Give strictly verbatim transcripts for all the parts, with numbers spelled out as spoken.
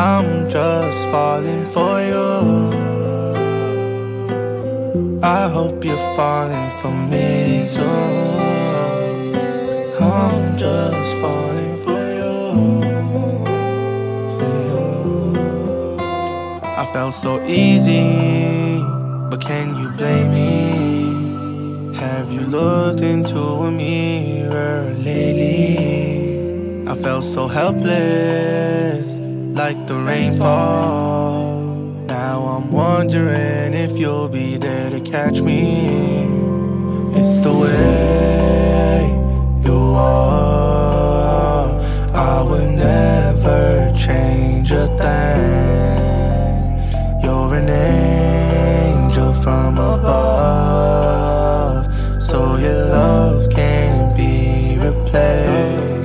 I'm just falling for you. I hope you're falling for me too. I'm just falling for you, for you. I felt so easy, but can you blame me? Have you looked into a mirror lately? I felt so helpless, like the rainfall. Now I'm wondering if you'll be there to catch me. It's the way you are. I would never change a thing. You're an angel from above, so your love can't be replaced.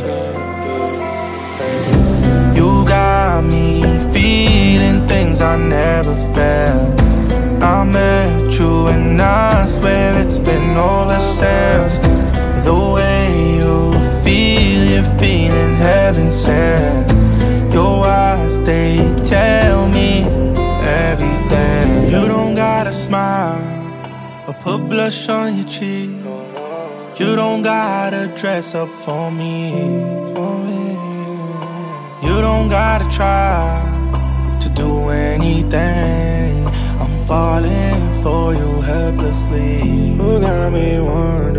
You got me feeling things I never felt. I met you and I swear it's been over since. The way you feel, you're feeling heaven sent. Your eyes, they tell me everything. You don't gotta smile or put blush on your cheek. You don't gotta dress up for me, for me. You don't gotta try to do anything. I'm falling for you helplessly. You got me wondering